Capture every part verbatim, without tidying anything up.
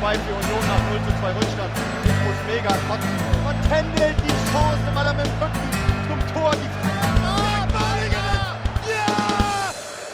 zwei für Union nach null zu zwei Rückstand. Ich muss mega kotzen. Und Kendall die Chance, weil er mit dem Rücken zum Tor die Ah, Balinger! Ja!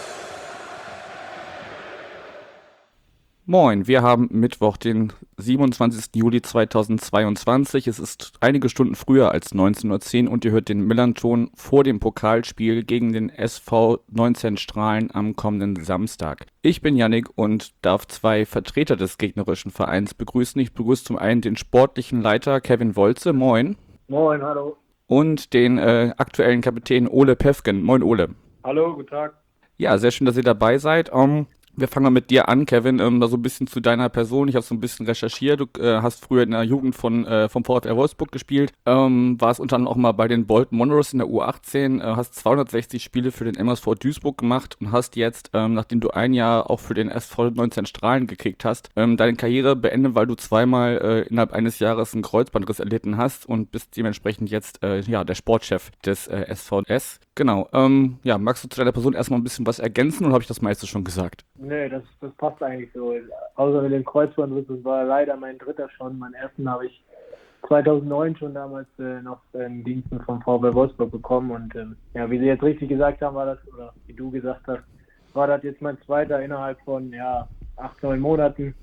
Moin, wir haben Mittwoch, den siebenundzwanzigsten Juli zweitausendzweiundzwanzig. Es ist einige Stunden früher als neunzehn Uhr zehn und ihr hört den Millernton vor dem Pokalspiel gegen den S V neunzehn Strahlen am kommenden Samstag. Ich bin Yannick und darf zwei Vertreter des gegnerischen Vereins begrüßen. Ich begrüße zum einen den sportlichen Leiter Kevin Wolze. Moin. Moin, hallo. Und den äh, aktuellen Kapitän Ole Pefken. Moin, Ole. Hallo, guten Tag. Ja, sehr schön, dass ihr dabei seid. Um, Wir fangen mal mit dir an, Kevin, ähm, da so ein bisschen zu deiner Person. Ich habe so ein bisschen recherchiert. Du äh, hast früher in der Jugend von äh, vom VfR Wolfsburg gespielt, ähm, warst unter anderem auch mal bei den Bolton Wanderers in der U achtzehn, äh, hast zweihundertsechzig Spiele für den M S V Duisburg gemacht und hast jetzt, ähm, nachdem du ein Jahr auch für den S V neunzehn Strahlen gekickt hast, ähm, deine Karriere beendet, weil du zweimal äh, innerhalb eines Jahres einen Kreuzbandriss erlitten hast und bist dementsprechend jetzt äh, ja der Sportchef des äh, S V S. Genau. Ähm, ja, magst du zu deiner Person erstmal ein bisschen was ergänzen oder habe ich das meiste schon gesagt? Nee, das, das passt eigentlich so. Außer mit dem Kreuzbandriss, das war leider mein dritter schon. Meinen ersten habe ich zweitausendneun schon damals äh, noch in Diensten vom VfL Wolfsburg bekommen. Und ähm, ja, wie Sie jetzt richtig gesagt haben, war das, oder wie du gesagt hast, war das jetzt mein zweiter innerhalb von ja acht, neun Monaten.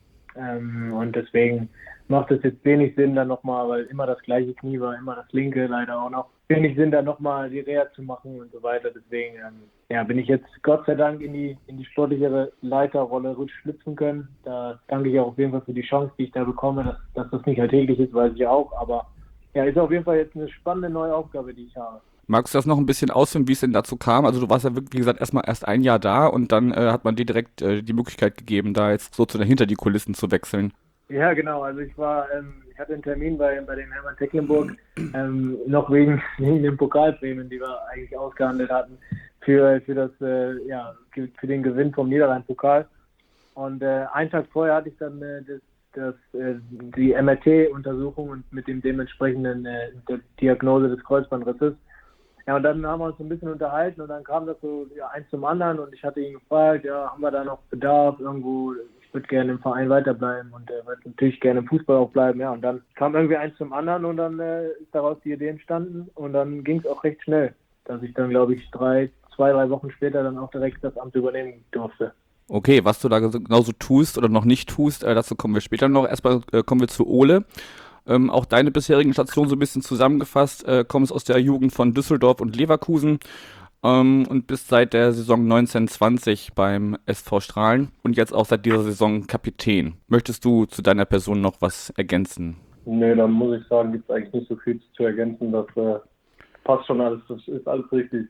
Ähm, und deswegen macht es jetzt wenig Sinn, dann nochmal, weil immer das gleiche Knie war, immer das linke leider auch noch, wenig Sinn, dann nochmal die Reha zu machen und so weiter. Deswegen ähm, ja, bin ich jetzt Gott sei Dank in die in die sportlichere Leiterrolle schlüpfen können. Da danke ich auch auf jeden Fall für die Chance, die ich da bekomme, dass, dass das nicht alltäglich ist, weiß ich auch. Aber ja, ist auf jeden Fall jetzt eine spannende neue Aufgabe, die ich habe. Magst du das noch ein bisschen ausführen, wie es denn dazu kam? Also du warst ja wirklich, wie gesagt, erstmal erst ein Jahr da und dann äh, hat man dir direkt äh, die Möglichkeit gegeben, da jetzt so zu hinter die Kulissen zu wechseln. Ja, genau. Also ich war, ähm, ich hatte einen Termin bei, bei dem Hermann Tecklenburg, ähm, noch wegen, wegen den Pokalprämien, die wir eigentlich ausgehandelt hatten, für, für das, äh, ja, für den Gewinn vom Niederrhein-Pokal. Und äh, einen Tag vorher hatte ich dann äh, das, das, äh, die M R T-Untersuchung und mit dem dementsprechenden äh, der Diagnose des Kreuzbandrisses. Ja, und dann haben wir uns ein bisschen unterhalten und dann kam das so ja, eins zum anderen und ich hatte ihn gefragt, ja, haben wir da noch Bedarf irgendwo? Ich würde gerne im Verein weiterbleiben und äh, würde natürlich gerne im Fußball auch bleiben, ja. Und dann kam irgendwie eins zum anderen und dann äh, ist daraus die Idee entstanden und dann ging es auch recht schnell, dass ich dann, glaube ich, drei, zwei, drei Wochen später dann auch direkt das Amt übernehmen durfte. Okay, was du da genauso tust oder noch nicht tust, äh, dazu kommen wir später noch. Erstmal äh, kommen wir zu Ole. Ähm, auch deine bisherigen Stationen so ein bisschen zusammengefasst, äh, kommst aus der Jugend von Düsseldorf und Leverkusen ähm, und bist seit der Saison neunzehn zwanzig beim S V Strahlen und jetzt auch seit dieser Saison Kapitän. Möchtest du zu deiner Person noch was ergänzen? Nee, dann muss ich sagen, gibt es eigentlich nicht so viel zu ergänzen. Das äh, passt schon alles, das ist alles richtig.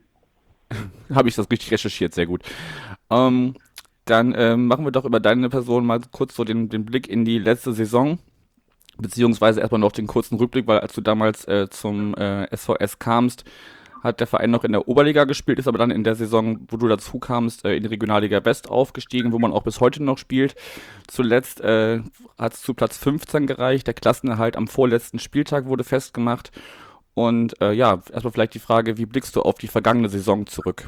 Habe ich das richtig recherchiert, sehr gut. Ähm, dann ähm, machen wir doch über deine Person mal kurz so den, den Blick in die letzte Saison. Beziehungsweise erstmal noch den kurzen Rückblick, weil als du damals äh, zum äh, S V S kamst, hat der Verein noch in der Oberliga gespielt, ist aber dann in der Saison, wo du dazu kamst, äh, in die Regionalliga West aufgestiegen, wo man auch bis heute noch spielt. Zuletzt äh, hat es zu Platz fünfzehn gereicht, der Klassenerhalt am vorletzten Spieltag wurde festgemacht. Und äh, ja, erstmal vielleicht die Frage, wie blickst du auf die vergangene Saison zurück?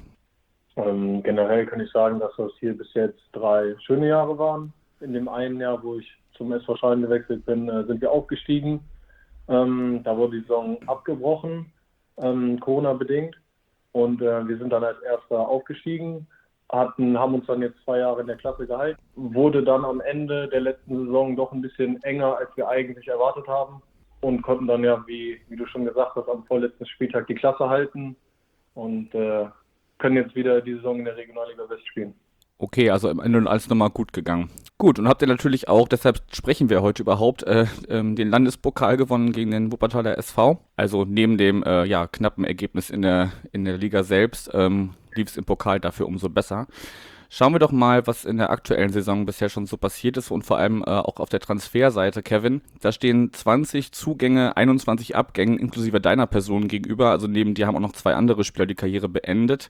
Ähm, generell kann ich sagen, dass das hier bis jetzt drei schöne Jahre waren. In dem einen Jahr, wo ich zum S V Strahlen gewechselt bin, äh, sind wir aufgestiegen. Ähm, da wurde die Saison abgebrochen, ähm, Corona-bedingt. Und äh, wir sind dann als Erster aufgestiegen, hatten, haben uns dann jetzt zwei Jahre in der Klasse gehalten. Wurde dann am Ende der letzten Saison doch ein bisschen enger, als wir eigentlich erwartet haben. Und konnten dann ja, wie, wie du schon gesagt hast, am vorletzten Spieltag die Klasse halten. Und äh, können jetzt wieder die Saison in der Regionalliga West spielen. Okay, also am Ende alles nochmal gut gegangen. Gut, und habt ihr natürlich auch, deshalb sprechen wir heute überhaupt, äh, ähm, den Landespokal gewonnen gegen den Wuppertaler S V. Also neben dem äh, ja, knappen Ergebnis in der, in der Liga selbst ähm, lief es im Pokal dafür umso besser. Schauen wir doch mal, was in der aktuellen Saison bisher schon so passiert ist und vor allem äh, auch auf der Transferseite, Kevin. Da stehen zwanzig Zugänge, einundzwanzig Abgänge, inklusive deiner Person gegenüber. Also neben dir haben auch noch zwei andere Spieler die Karriere beendet.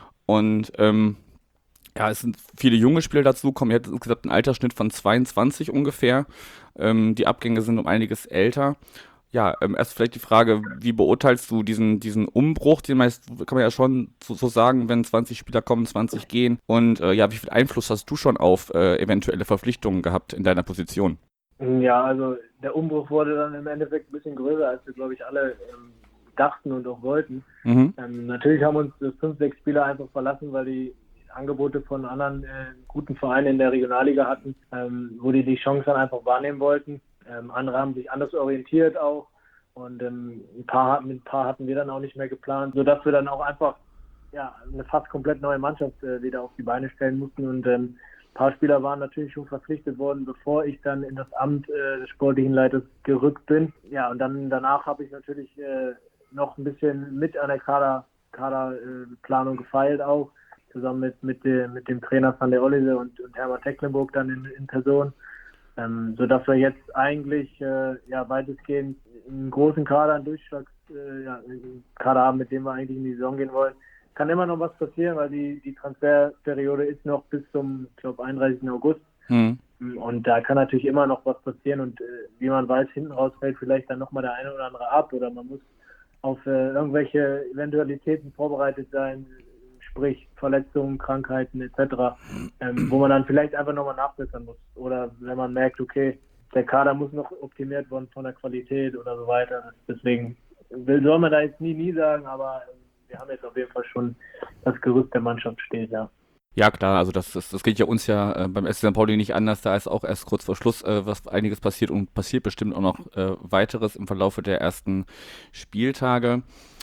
Und ähm, ja, es sind viele junge Spieler dazu, kommen jetzt insgesamt ein Altersschnitt von zweiundzwanzig ungefähr. Ähm, die Abgänge sind um einiges älter. Ja, ähm, erst vielleicht die Frage, wie beurteilst du diesen, diesen Umbruch, den meist, kann man ja schon so, so sagen, wenn zwanzig Spieler kommen, zwanzig gehen. Und äh, ja, wie viel Einfluss hast du schon auf äh, eventuelle Verpflichtungen gehabt in deiner Position? Ja, also der Umbruch wurde dann im Endeffekt ein bisschen größer, als wir, glaube ich, alle ähm, dachten und auch wollten. Mhm. Ähm, natürlich haben uns äh, fünf, sechs Spieler einfach verlassen, weil die Angebote von anderen äh, guten Vereinen in der Regionalliga hatten, ähm, wo die die Chance dann einfach wahrnehmen wollten. Ähm, andere haben sich anders orientiert auch und ähm, ein paar hatten, ein paar hatten wir dann auch nicht mehr geplant, sodass wir dann auch einfach ja, eine fast komplett neue Mannschaft äh, wieder auf die Beine stellen mussten und ähm, ein paar Spieler waren natürlich schon verpflichtet worden, bevor ich dann in das Amt äh, des sportlichen Leiters gerückt bin. Ja, und dann danach habe ich natürlich äh, noch ein bisschen mit an der Kader, Kaderplanung gefeilt auch, zusammen mit, mit, de, mit dem Trainer Van der Ollise und, und Hermann Tecklenburg dann in, in Person, ähm, sodass wir jetzt eigentlich äh, ja, weitestgehend einen großen Kader, einen Durchschlags, äh, ja, einen Kader haben, mit dem wir eigentlich in die Saison gehen wollen. Kann immer noch was passieren, weil die, die Transferperiode ist noch bis zum, ich glaube, einunddreißigsten August. Mhm. Und da kann natürlich immer noch was passieren. Und äh, wie man weiß, hinten raus fällt vielleicht dann nochmal der eine oder andere ab. Oder man muss auf äh, irgendwelche Eventualitäten vorbereitet sein, sprich Verletzungen, Krankheiten et cetera, ähm, wo man dann vielleicht einfach nochmal nachbessern muss. Oder wenn man merkt, okay, der Kader muss noch optimiert werden von der Qualität oder so weiter. Deswegen will, soll man da jetzt nie, nie sagen, aber wir haben jetzt auf jeden Fall schon das Gerüst der Mannschaft steht, ja. Ja, klar, also das, das, das geht ja uns ja äh, beim S C Sankt Pauli nicht anders. Da ist auch erst kurz vor Schluss äh, was einiges passiert und passiert bestimmt auch noch äh, weiteres im Verlaufe der ersten Spieltage.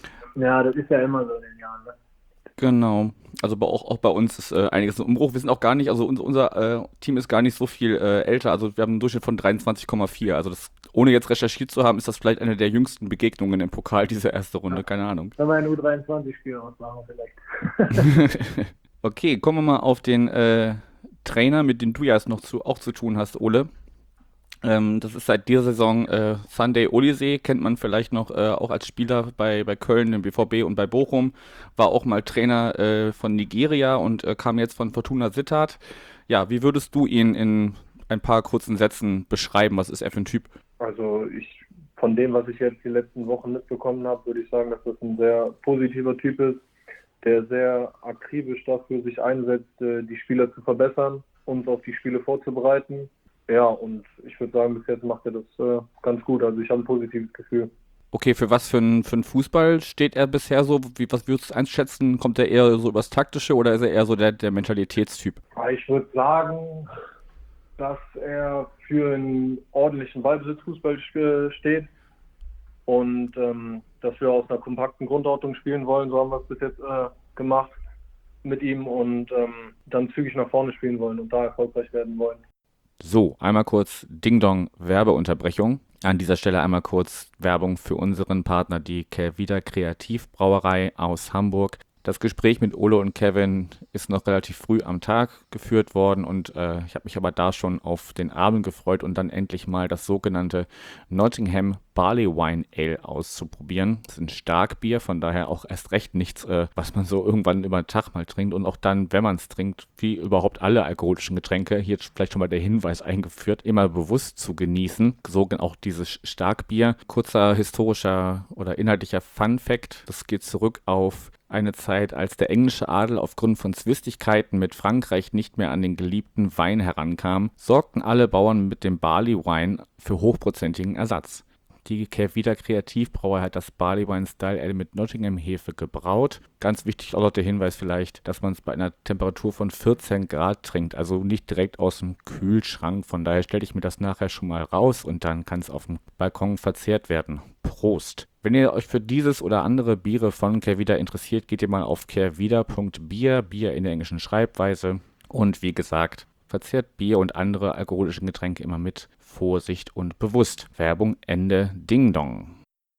Ja, das ist ja immer so in den Jahren, ne? Genau, also bei, auch, auch bei uns ist äh, einiges im Umbruch. Wir sind auch gar nicht, also unser, unser äh, Team ist gar nicht so viel äh, älter. Also wir haben einen Durchschnitt von dreiundzwanzig Komma vier. Also das, ohne jetzt recherchiert zu haben, ist das vielleicht eine der jüngsten Begegnungen im Pokal, diese erste Runde, keine Ahnung. Wenn wir ein U dreiundzwanzig-Spiel ausmachen vielleicht. Okay, kommen wir mal auf den äh, Trainer, mit dem du ja jetzt noch zu, auch zu tun hast, Ole. Ähm, das ist seit dieser Saison äh, Sunday Oliseh, kennt man vielleicht noch äh, auch als Spieler bei, bei Köln, im B V B und bei Bochum. War auch mal Trainer äh, von Nigeria und äh, kam jetzt von Fortuna Sittard. Ja, wie würdest du ihn in ein paar kurzen Sätzen beschreiben? Was ist er für ein Typ? Also ich, von dem, was ich jetzt die letzten Wochen mitbekommen habe, würde ich sagen, dass das ein sehr positiver Typ ist, der sehr akribisch dafür sich einsetzt, die Spieler zu verbessern, uns auf die Spiele vorzubereiten. Ja, und ich würde sagen, bis jetzt macht er das äh, ganz gut. Also ich habe ein positives Gefühl. Okay, für was für ein, für ein Fußball steht er bisher so? Wie, was würdest du einschätzen? Kommt er eher so übers Taktische oder ist er eher so der, der Mentalitätstyp? Ich würde sagen, dass er für einen ordentlichen Ballbesitzfußball steht und ähm, dass wir aus einer kompakten Grundordnung spielen wollen. So haben wir es bis jetzt äh, gemacht mit ihm und ähm, dann zügig nach vorne spielen wollen und da erfolgreich werden wollen. So, einmal kurz Ding-Dong Werbeunterbrechung. An dieser Stelle einmal kurz Werbung für unseren Partner, die Kehrwieder Kreativbrauerei aus Hamburg. Das Gespräch mit Ole und Kevin ist noch relativ früh am Tag geführt worden und äh, ich habe mich aber da schon auf den Abend gefreut und dann endlich mal das sogenannte Nottingham Barley Wine Ale auszuprobieren. Das ist ein Starkbier, von daher auch erst recht nichts, äh, was man so irgendwann über den Tag mal trinkt und auch dann, wenn man es trinkt, wie überhaupt alle alkoholischen Getränke, hier jetzt vielleicht schon mal der Hinweis eingeführt, immer bewusst zu genießen. So auch dieses Starkbier. Kurzer historischer oder inhaltlicher Fun-Fact, das geht zurück auf eine Zeit, als der englische Adel aufgrund von Zwistigkeiten mit Frankreich nicht mehr an den geliebten Wein herankam, sorgten alle Bauern mit dem Barley Wine für hochprozentigen Ersatz. Die Kehrwieder Kreativbrauerei hat das Barley Wine Style Ale mit Nottingham Hefe gebraut. Ganz wichtig auch noch der Hinweis vielleicht, dass man es bei einer Temperatur von vierzehn Grad trinkt, also nicht direkt aus dem Kühlschrank. Von daher stelle ich mir das nachher schon mal raus und dann kann es auf dem Balkon verzehrt werden. Prost! Wenn ihr euch für dieses oder andere Biere von Kehrwieder interessiert, geht ihr mal auf kehrwieder punkt bier, Bier in der englischen Schreibweise. Und wie gesagt, verzehrt Bier und andere alkoholische Getränke immer mit Vorsicht und bewusst. Werbung Ende Ding Dong.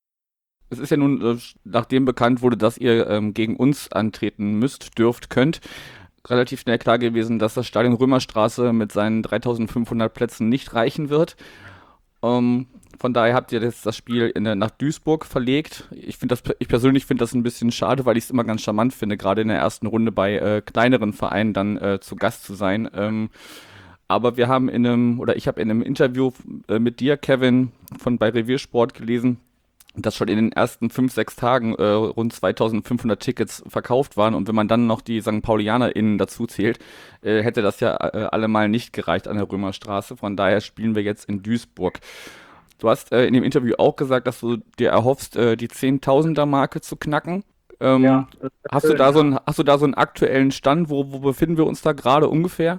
Es ist ja nun, äh, nachdem bekannt wurde, dass ihr ähm, gegen uns antreten müsst, dürft, könnt, relativ schnell klar gewesen, dass das Stadion Römerstraße mit seinen dreitausendfünfhundert Plätzen nicht reichen wird. Ähm, von daher habt ihr jetzt das Spiel in der, nach Duisburg verlegt. Ich, find das, ich persönlich finde das ein bisschen schade, weil ich es immer ganz charmant finde, gerade in der ersten Runde bei äh, kleineren Vereinen dann äh, zu Gast zu sein. Ähm, aber wir haben in einem, oder ich habe in einem Interview äh, mit dir, Kevin, von bei Reviersport gelesen, dass schon in den ersten fünf, sechs Tagen äh, rund zweitausendfünfhundert Tickets verkauft waren. Und wenn man dann noch die Sankt PaulianerInnen dazu zählt, äh, hätte das ja äh, allemal nicht gereicht an der Römerstraße. Von daher spielen wir jetzt in Duisburg. Du hast äh, in dem Interview auch gesagt, dass du dir erhoffst, äh, die Zehntausender-Marke zu knacken. Ähm, Ja, das ist hast, du schön, da ja. so einen, hast du da so einen aktuellen Stand? Wo, wo befinden wir uns da gerade ungefähr?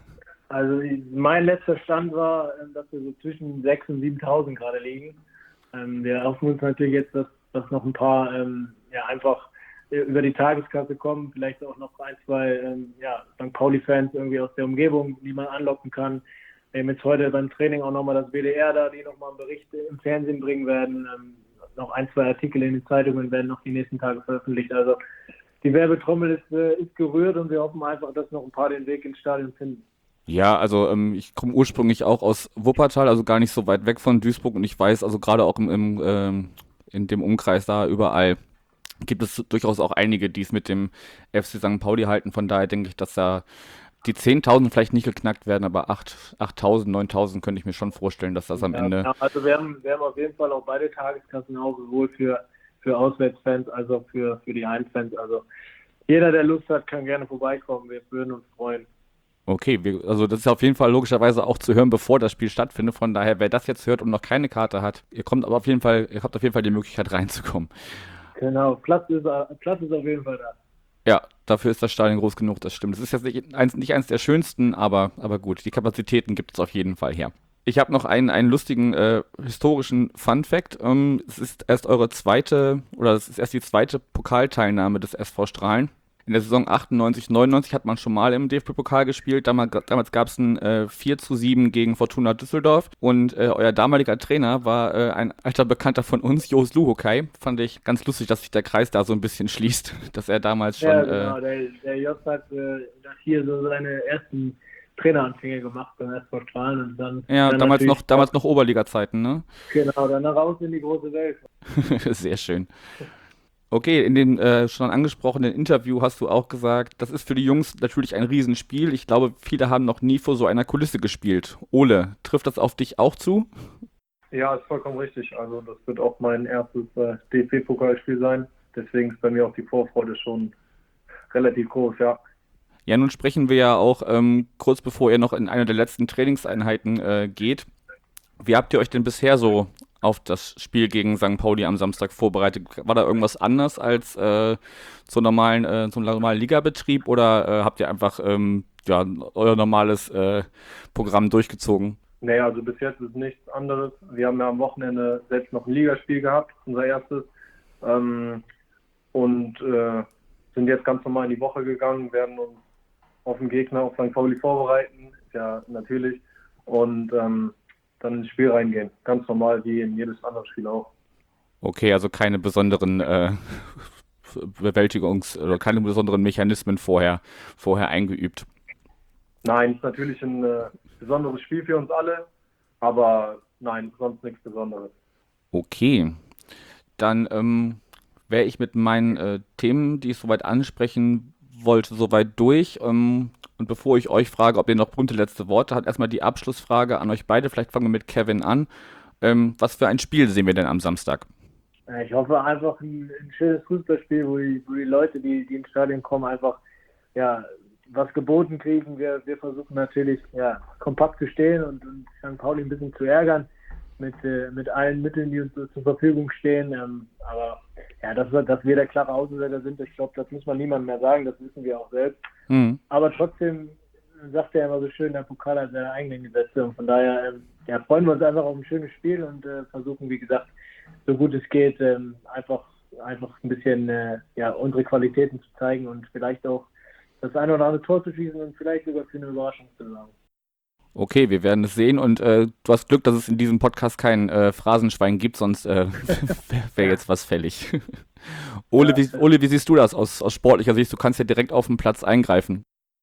Also mein letzter Stand war, ähm, dass wir so zwischen sechstausend und siebentausend gerade liegen. Ähm, wir hoffen uns natürlich jetzt, dass, dass noch ein paar ähm, ja, einfach äh, über die Tageskasse kommen, vielleicht auch noch ein, zwei ähm, ja, Sankt Pauli-Fans irgendwie aus der Umgebung, die man anlocken kann. Wir haben jetzt heute beim Training auch nochmal das B D R da, die nochmal einen Bericht im Fernsehen bringen werden. Ähm, noch ein, zwei Artikel in den Zeitungen werden noch die nächsten Tage veröffentlicht. Also die Werbetrommel ist, äh, ist gerührt und wir hoffen einfach, dass noch ein paar den Weg ins Stadion finden. Ja, also ähm, ich komme ursprünglich auch aus Wuppertal, also gar nicht so weit weg von Duisburg und ich weiß, also gerade auch im, im ähm, in dem Umkreis da überall gibt es durchaus auch einige, die es mit dem F C Sankt Pauli halten. Von daher denke ich, dass da die zehntausend vielleicht nicht geknackt werden, aber acht, achttausend, neuntausend könnte ich mir schon vorstellen, dass das am Ja, Ende... genau. Also wir haben, wir haben auf jeden Fall auch beide Tageskassen auf, sowohl für, für Auswärtsfans als auch für, für die Heimfans. Also jeder, der Lust hat, kann gerne vorbeikommen. Wir würden uns freuen. Okay, wir, also das ist auf jeden Fall logischerweise auch zu hören, bevor das Spiel stattfindet. Von daher, wer das jetzt hört und noch keine Karte hat, ihr kommt aber auf jeden Fall, ihr habt auf jeden Fall die Möglichkeit reinzukommen. Genau, Platz ist, Platz ist auf jeden Fall da. Ja, dafür ist das Stadion groß genug, das stimmt. Es ist jetzt nicht eins, nicht eins der schönsten, aber, aber gut, die Kapazitäten gibt es auf jeden Fall her. Ich habe noch einen, einen lustigen äh, historischen Fun-Fact. Ähm, es ist erst eure zweite, oder es ist erst die zweite Pokalteilnahme des S V Strahlen. In der Saison achtundneunzig, neunundneunzig hat man schon mal im D F B-Pokal gespielt. Damals, damals gab es ein äh, vier zu sieben gegen Fortuna Düsseldorf. Und äh, euer damaliger Trainer war äh, ein alter Bekannter von uns, Jos Luhukay. Fand ich ganz lustig, dass sich der Kreis da so ein bisschen schließt. Dass er damals schon... Ja, genau. Äh, Der, der Jos hat äh, hier so seine ersten Traineranfänge gemacht beim S V Strahlen und dann, ja, dann damals natürlich noch, damals noch Oberliga-Zeiten, ne? genau, dann raus in die große Welt. Sehr schön. Okay, in dem äh, schon angesprochenen Interview hast du auch gesagt, das ist für die Jungs natürlich ein Riesenspiel. Ich glaube, viele haben noch nie vor so einer Kulisse gespielt. Ole, trifft das auf dich auch zu? Ja, ist vollkommen richtig. Also das wird auch mein erstes äh, D F B-Pokalspiel sein. Deswegen ist bei mir auch die Vorfreude schon relativ groß, ja. Ja, nun sprechen wir ja auch ähm, kurz bevor ihr noch in eine der letzten Trainingseinheiten äh, geht. Wie habt ihr euch denn bisher so auf das Spiel gegen Sankt Pauli am Samstag vorbereitet? War da irgendwas anders als äh, zum normalen, äh, zum normalen Ligabetrieb oder äh, habt ihr einfach ähm, ja, euer normales äh, Programm durchgezogen? Naja, also bis jetzt ist nichts anderes. Wir haben ja am Wochenende selbst noch ein Ligaspiel gehabt, unser erstes. Ähm, und äh, sind jetzt ganz normal in die Woche gegangen, werden uns auf den Gegner, auf Sankt Pauli vorbereiten, ja natürlich. Und ähm, dann ins Spiel reingehen. Ganz normal wie in jedes andere Spiel auch. Okay, also keine besonderen äh, Bewältigungs- oder keine besonderen Mechanismen vorher, vorher eingeübt. Nein, ist natürlich ein äh, besonderes Spiel für uns alle, aber nein, sonst nichts Besonderes. Okay, dann ähm, wäre ich mit meinen äh, Themen, die ich soweit ansprechen wollte, soweit durch. Ähm, und bevor ich euch frage, ob ihr noch bunte letzte Worte habt, erstmal die Abschlussfrage an euch beide. Vielleicht fangen wir mit Kevin an. Ähm, was für ein Spiel sehen wir denn am Samstag? Ich hoffe einfach ein, ein schönes Fußballspiel, wo die, wo die Leute, die, die ins Stadion kommen, einfach ja, was geboten kriegen. Wir, wir versuchen natürlich ja, kompakt zu stehen und, und Sankt Pauli ein bisschen zu ärgern mit, äh, mit allen Mitteln, die uns so zur Verfügung stehen. Ähm, aber ja, dass wir, dass wir der klare Außenseiter sind, ich glaube, das muss man niemandem mehr sagen, das wissen wir auch selbst. Mhm. Aber trotzdem sagt er immer so schön, der Pokal hat seine eigenen Gesetze und von daher ähm, ja, freuen wir uns einfach auf ein schönes Spiel und äh, versuchen, wie gesagt, so gut es geht, ähm, einfach, einfach ein bisschen äh, ja, unsere Qualitäten zu zeigen und vielleicht auch das eine oder andere Tor zu schießen und vielleicht sogar für eine Überraschung zu sorgen. Okay, wir werden es sehen und äh, du hast Glück, dass es in diesem Podcast kein äh, Phrasenschwein gibt, sonst äh, wäre wär jetzt was fällig. Ole, Ja. wie, Ole, wie siehst du das aus, aus sportlicher Sicht? Du kannst ja direkt auf dem Platz eingreifen.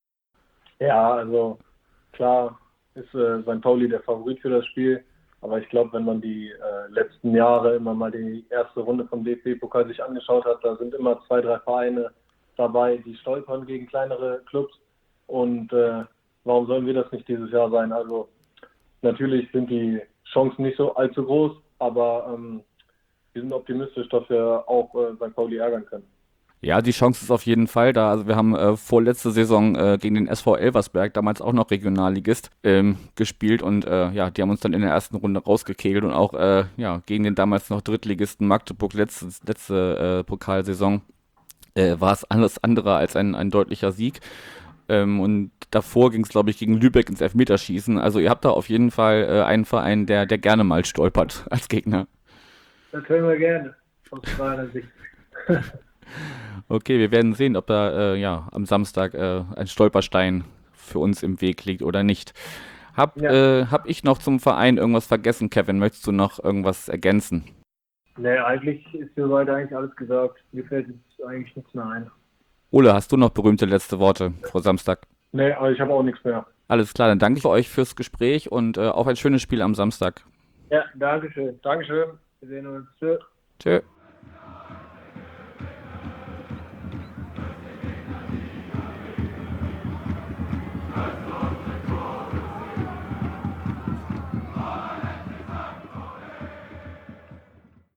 Ja, also klar ist äh, Sankt Pauli der Favorit für das Spiel, aber ich glaube, wenn man die äh, letzten Jahre immer mal die erste Runde vom D F B-Pokal sich angeschaut hat, da sind immer zwei, drei Vereine dabei, die stolpern gegen kleinere Clubs und äh, warum sollen wir das nicht dieses Jahr sein? Also natürlich sind die Chancen nicht so allzu groß, aber ähm, wir sind optimistisch, dass wir auch äh, Sankt Pauli ärgern können. Ja, die Chance ist auf jeden Fall da. Also wir haben äh, vorletzte Saison äh, gegen den S V Elversberg, damals auch noch Regionalligist, ähm, gespielt und äh, ja, die haben uns dann in der ersten Runde rausgekegelt und auch äh, ja, gegen den damals noch Drittligisten Magdeburg letzte, letzte äh, Pokalsaison äh, war es alles andere als ein, ein deutlicher Sieg. Ähm, und davor ging es, glaube ich, gegen Lübeck ins Elfmeterschießen. Also ihr habt da auf jeden Fall äh, einen Verein, der, der gerne mal stolpert als Gegner. Das hören wir gerne, aus meiner Sicht. Okay, wir werden sehen, ob da äh, ja, am Samstag äh, ein Stolperstein für uns im Weg liegt oder nicht. Hab, Ja. äh, hab ich noch zum Verein irgendwas vergessen, Kevin? Möchtest du noch irgendwas ergänzen? Nee, eigentlich ist soweit eigentlich alles gesagt. Mir fällt jetzt eigentlich nichts mehr ein. Ole, hast du noch berühmte letzte Worte vor Samstag? Nee, aber ich habe auch nichts mehr. Alles klar, dann danke ich euch fürs Gespräch und äh, auf ein schönes Spiel am Samstag. Ja, danke schön. Dankeschön. Wir sehen uns. Tschö. Tschö.